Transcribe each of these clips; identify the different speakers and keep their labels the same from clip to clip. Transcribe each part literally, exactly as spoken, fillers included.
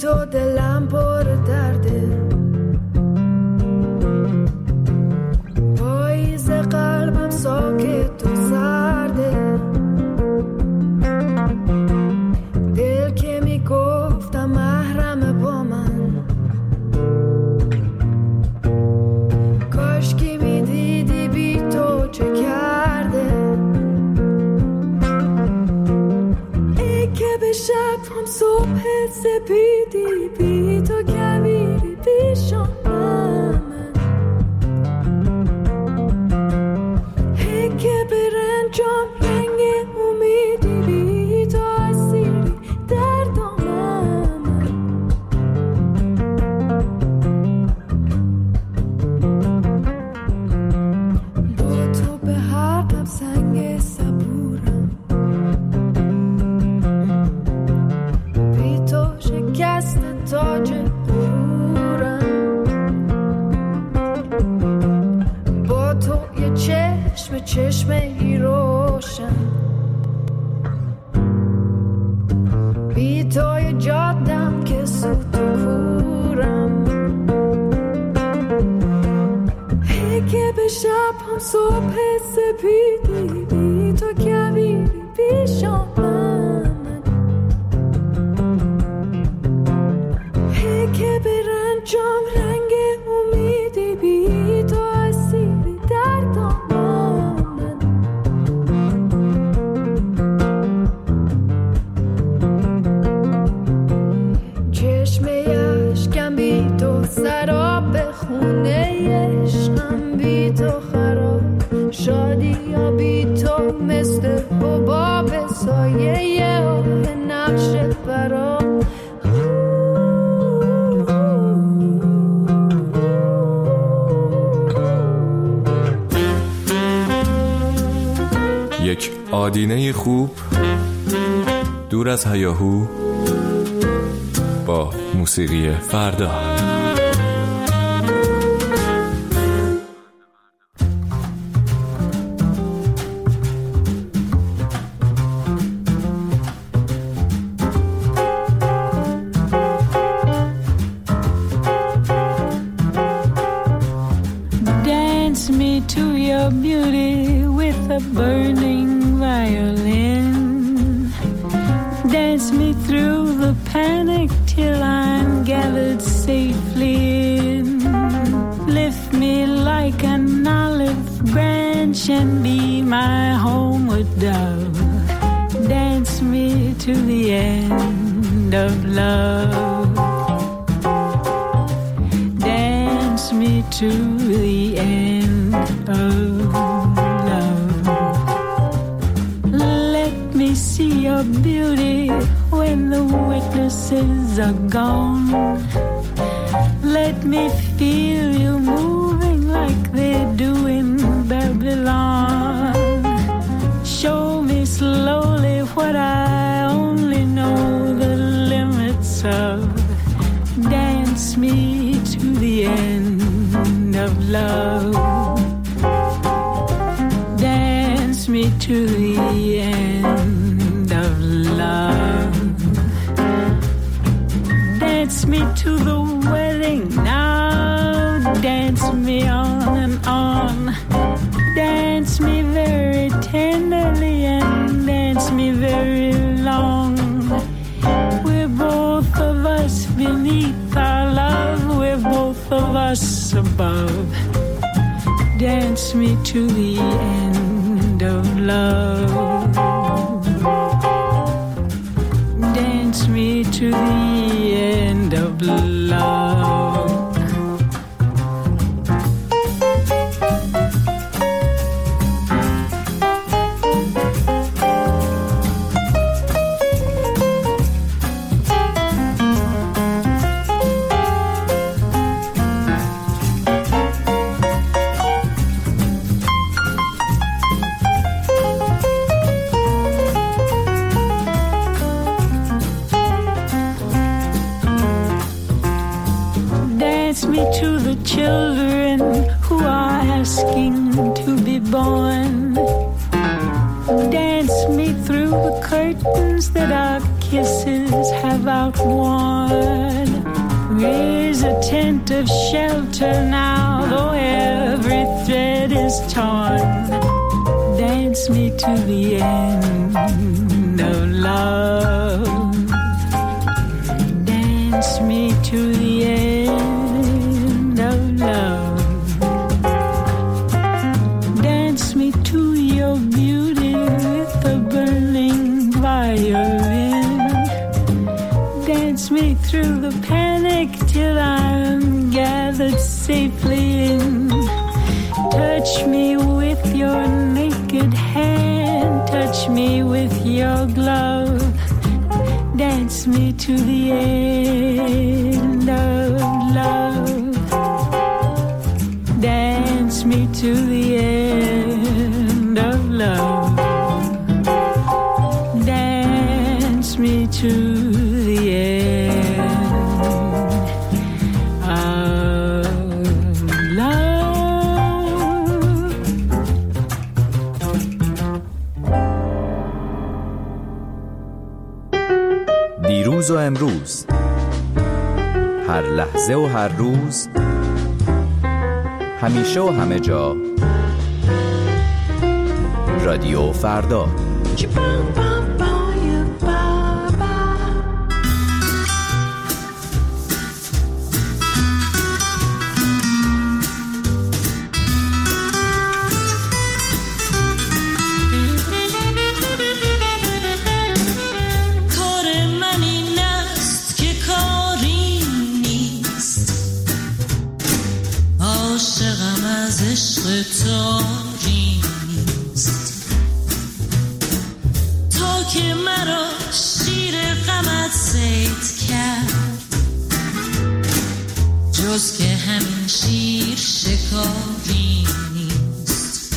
Speaker 1: تو دلم پر درده، پاییز قلبم ساکت و سرده، دل که میگفتم محرم با من، کاش که میدیدی بی تو چه کرده. ای که به شب هم صبح سپیدی، بی تو کویری پیشم من، ای که به رنجام رنگ امیدی، بی تو اسیری در دامم. با تو به حرفم سنگ صبورم، بی تو شکست تاج غرورم. با تو یه چشم چشم ای روشن، بی تو یه جادم که سوت و کورم. ای که به شب هم صبح سپیدی، بی تو کویری پیشم من، ای که به رنجام رنگ امیدی، بی تو اسیری در دامن. چشم اشکم بی تو سراب، خونه عشقم بی تو خراب، شادی یا بی تو مثل حباب، سایه آه نقش برام.
Speaker 2: یک آدینه خوب دور از هیاهو با موسیقی فردا.
Speaker 3: Dance me to your beauty with a burning violin. Dance me through the panic till I'm gathered safely in. Lift me like an olive branch and be my homeward dove. Dance me to the end of love. Dance me to the end of love. Let me see your beauty when the witnesses are gone. Let me feel you moving like they do in Babylon. Show me slowly what I only know the limits of. Dance me to the end of love. Dance me to the end of love. Dance me to the wedding now. Dance me on and on. Dance me very tenderly and dance me very long. We're both of us beneath our love. We're both of us above. Dance me to the end of love. Dance me to the end of love. Dance me to the children who are asking to be born. Dance me through the curtains that are kissing voices have outworn. Raise a tent of shelter now, though every thread is torn. Dance me to the end of love. Dance me to the end of love. Dance me to your beauty with a burning violin. Dance me through the panic till I'm gathered safely in. Touch me with your naked hand. Touch me with your glove. Dance me to the end of love. Dance me to the end of love. Dance me to the end of love.
Speaker 4: دیروز و امروز، هر لحظه و هر روز، همیشه و همه جا، رادیو فردا.
Speaker 5: جز که همین شیر شکاری نیست.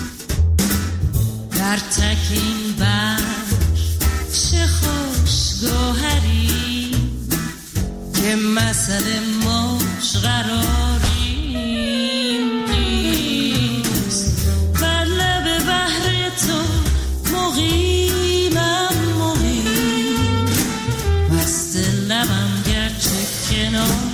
Speaker 5: در تکین بر چه خوش گوهری که مسئله موج قراری نیست. بر لب بحر تو مقیمم مقیم، مست لبم گرچه کنار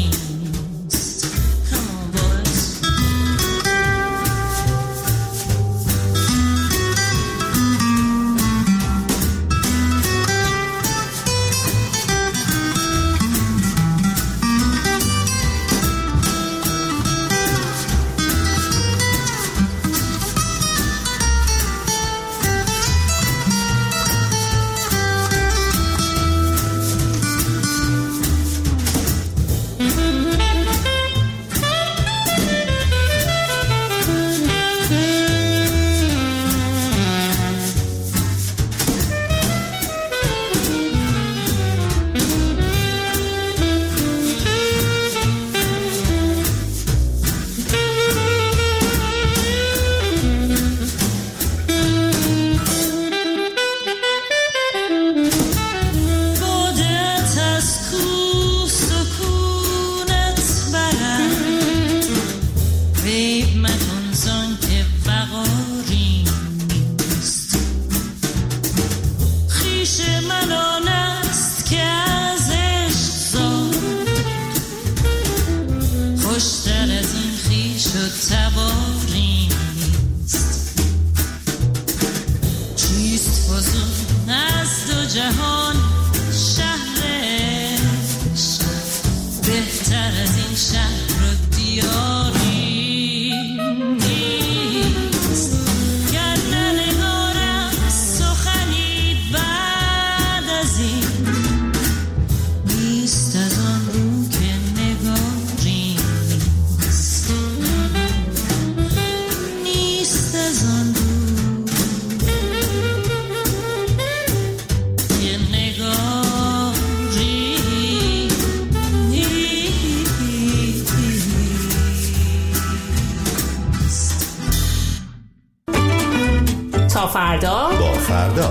Speaker 6: تا فردا
Speaker 7: با فردا.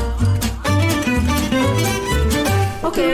Speaker 6: اوکی.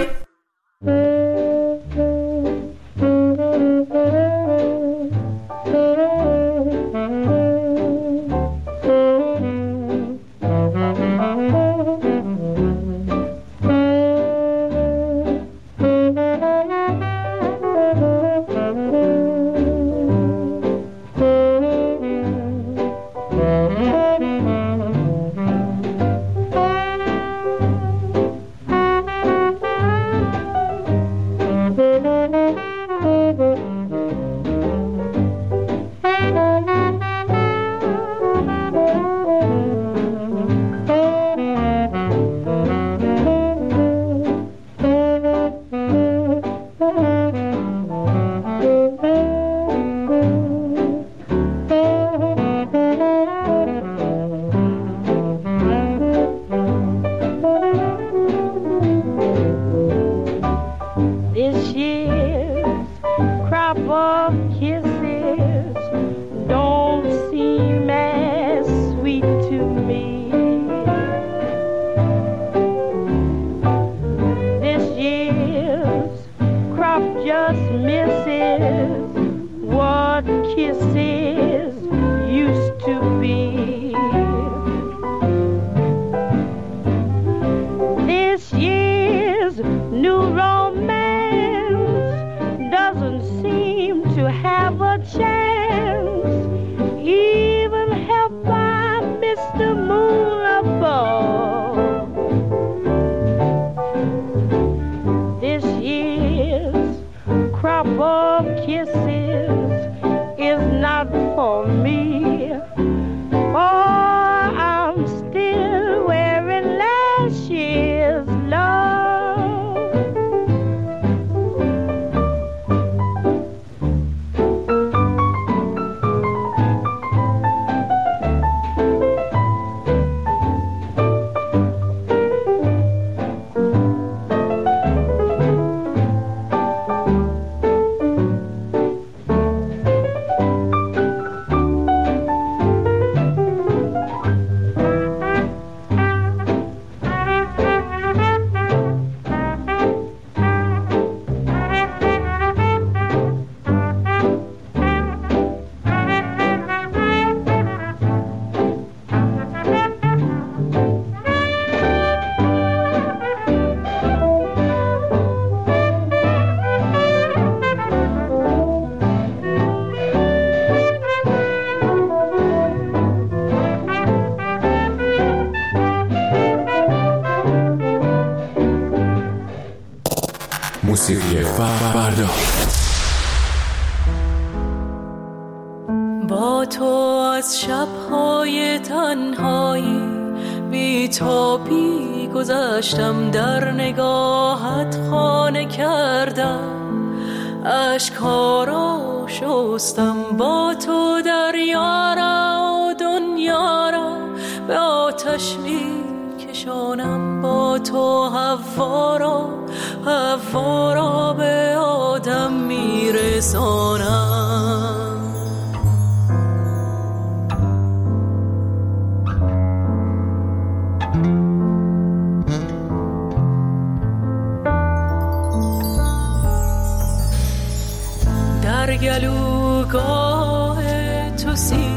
Speaker 2: موسیقی فردا.
Speaker 1: با تو از شب‌های تنهایی بی تو بی گذشتم، در نگاهت خانه کردم، اشک‌ها را شستم. با تو دریا را و دنیا را به آتش می کشانم، با تو هوا را هوا را به آدم می رسانم. در گلوگاه تو سی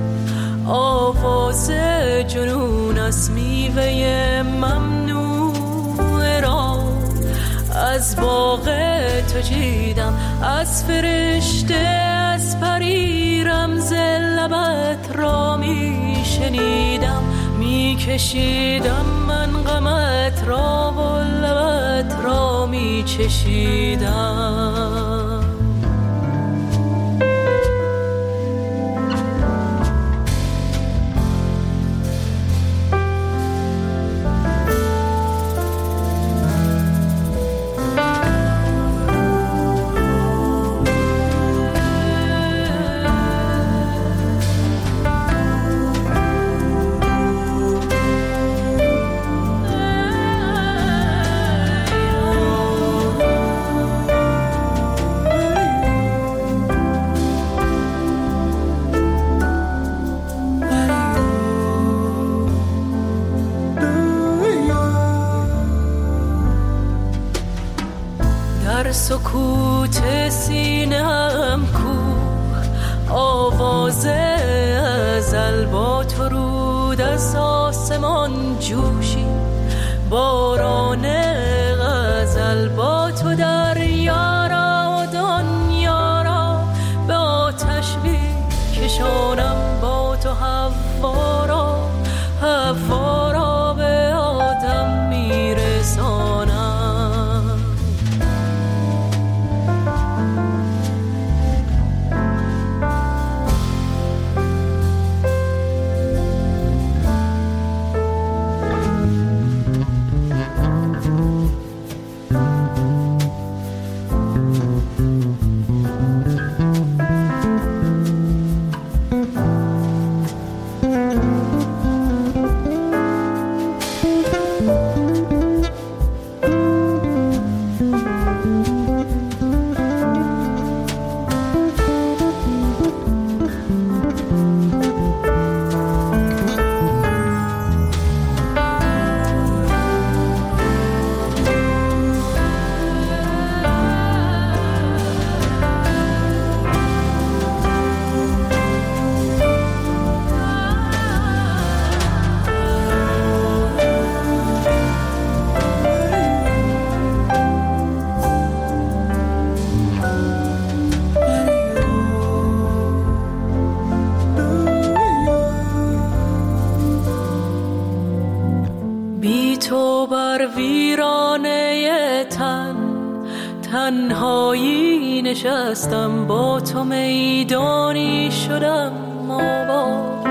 Speaker 1: آواز جنون است، میوه ممنوع را از باغ تو چیدم، از فرشته از پری رمز لبت را می شنیدم، می کشیدم من غمت را و لبت را می چشیدم. سکوت سینه‌ام کوه آواز ازل، با تو رود از آسمان جوشی باران غزل، با تو دریا را و دنیا را به آتش می‌کشانم، با تو هوا را هوا را به آدم میرسانم. تنهایی نشستم، با تو میدانی شدم، آباد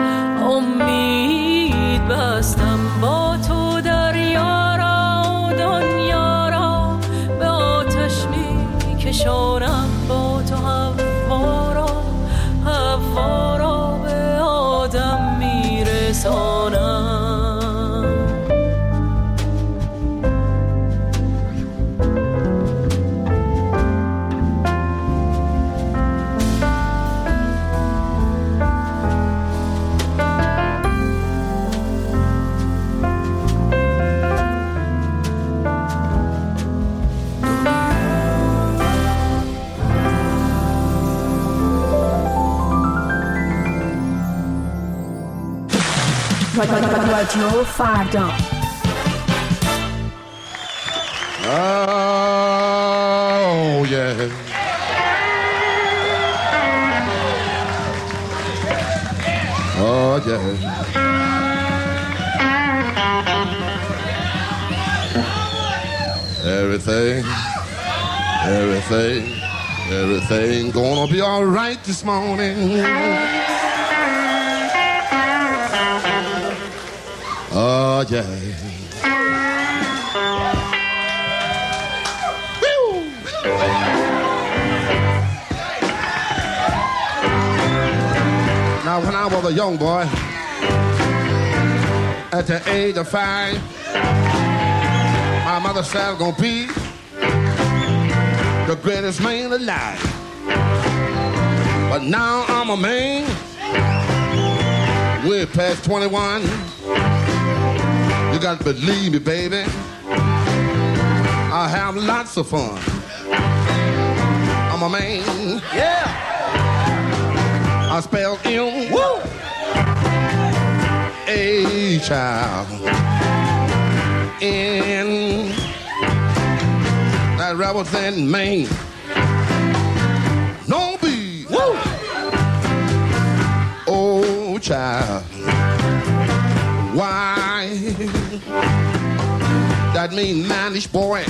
Speaker 1: امید بستم، با تو دریا را و دنیا را به آتش می کشانم، با تو هوا را هوا را به آدم می رسانم.
Speaker 6: رادیو فردا.
Speaker 7: Oh yeah. Oh yeah. Everything Everything, everything gonna be all right this morning. Oh, yeah. Woo! Now, when I was a young boy, at the age of five, my mother said I was gonna be the greatest man alive. But now I'm a man, way past twenty-one. You got to believe me, baby, I have lots of fun. I'm a man, yeah. I spell M, woo, A child, in that represent Maine. No B, woo, oh child. Why? That mean manish boy.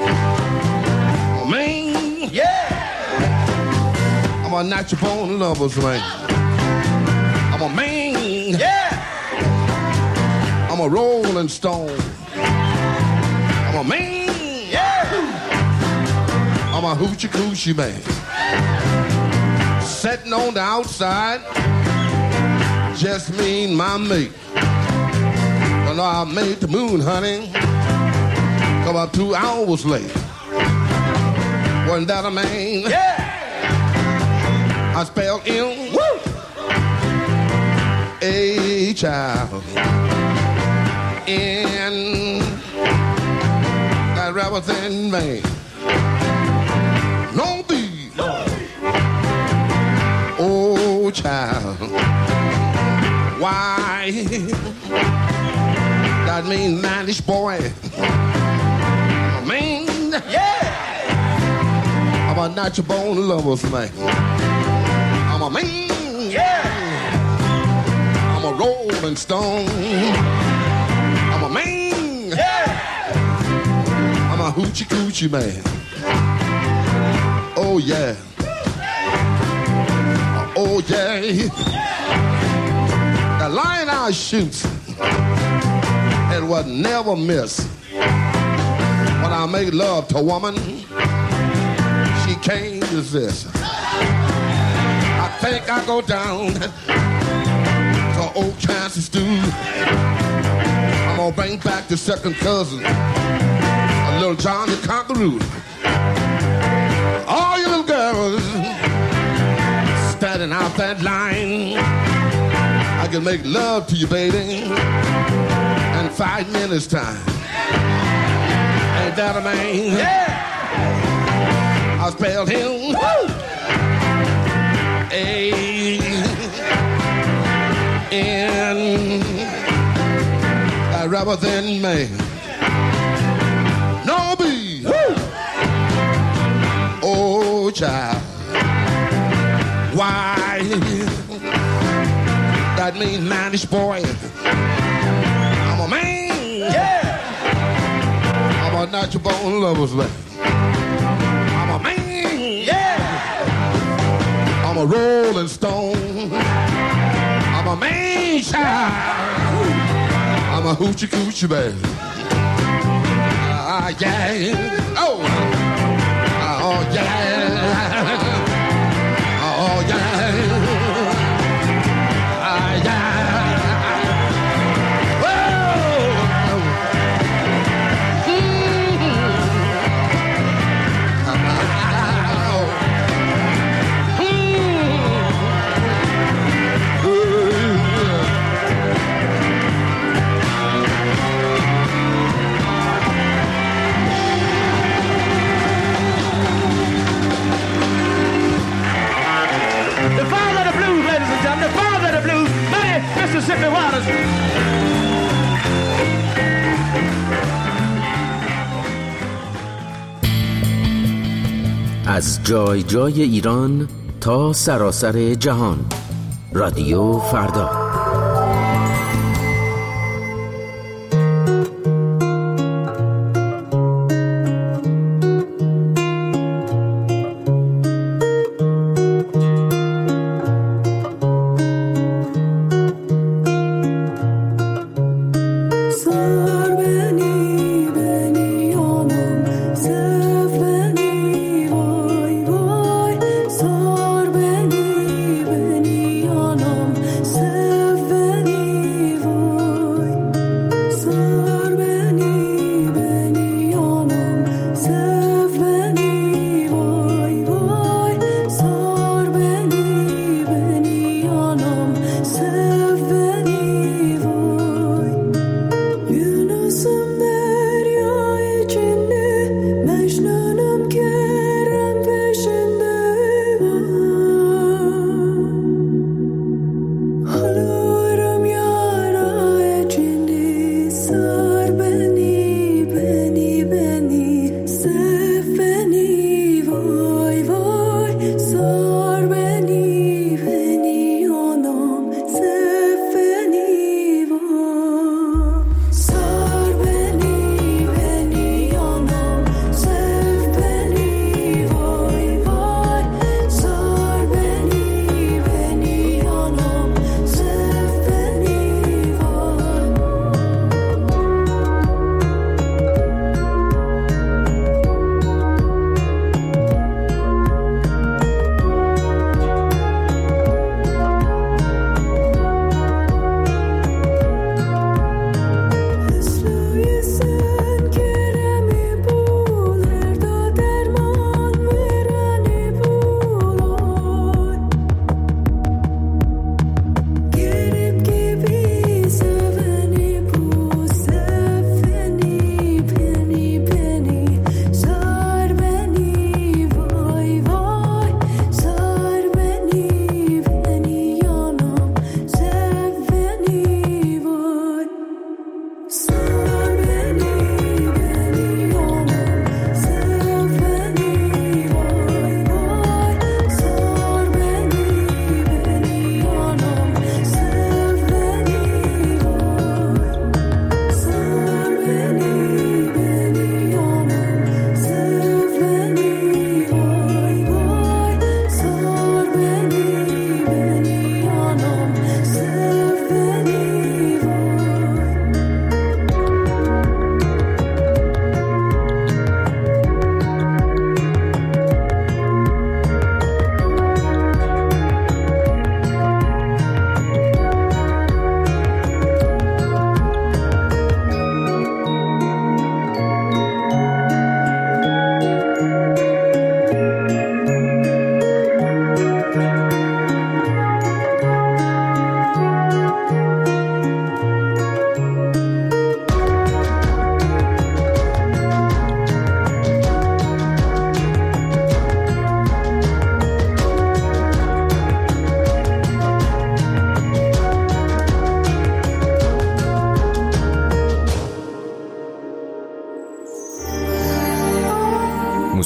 Speaker 7: Man, yeah. I'm a natural born lover's man. I'm a man, yeah. I'm a rolling stone. I'm a man, yeah. I'm a hoochie coochie man. Sitting on the outside, just me and my mate. I know I made the moon, honey, about two hours late. Wasn't that a man? Yeah. I spelled M, woo, A child, in that represent man. No B, no. Oh child, why? That mean manish boy. Man, yeah. I'm a natural born lover's man. I'm a man, yeah. I'm a rolling stone. I'm a man, yeah. I'm a hoochie coochie man. Oh yeah. Oh yeah. The line I shoot, it would never miss. When I make love to a woman, she can't resist. I think I go down to old Kansas stew. I'm gonna bring back the second cousin, a little Johnny Conqueroo. All you little girls standing out that line, I can make love to you, baby, in five minutes time. Ain't that a man? Yeah. I spelled him, woo, A N I represent man. No B, woo, oh child. Why? That means manish boy. I'm a man, yeah. I'm a natural born lover's man. I'm a man, yeah. I'm a rolling stone. I'm a man child. I'm a hoochie coochie man. Ah, uh, yeah. Oh, uh, oh, yeah. Oh, yeah. Ah, yeah. Mississippi waters.
Speaker 8: از جای جای ایران تا سراسر جهان، رادیو فردا.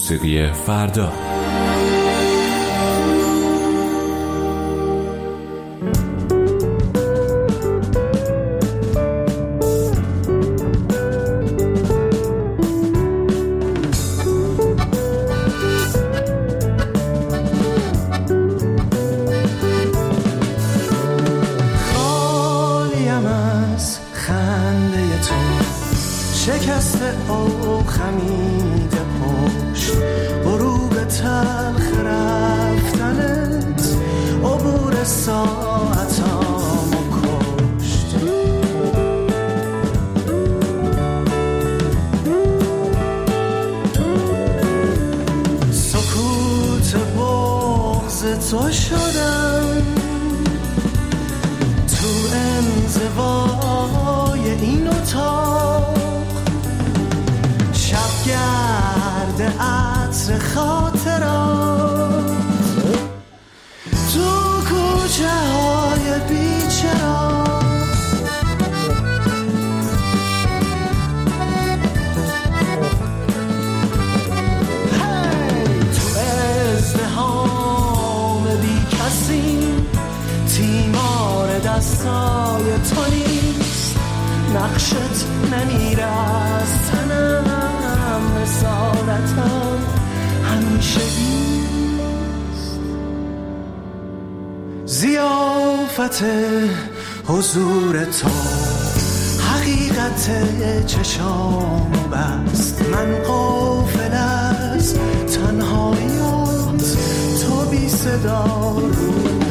Speaker 2: موسیقی فردا.
Speaker 9: شکسته او خمیده پشت، غروب تلخ رفتنت عبور ساعتامو کشت. سکوت بغض تو شدم تو انزوای این اتاق، گرد عطر خاطرات تو کوچه های بیچرا. تو ازدهام بی کسی، تیمار دستای تو نیست، نقشت نمیرستنم، رسالتم همیشه بیست. ضیافت حضور تو حقیقت چشامو بست، من غافل از تنهاییات، تو بی صدا رو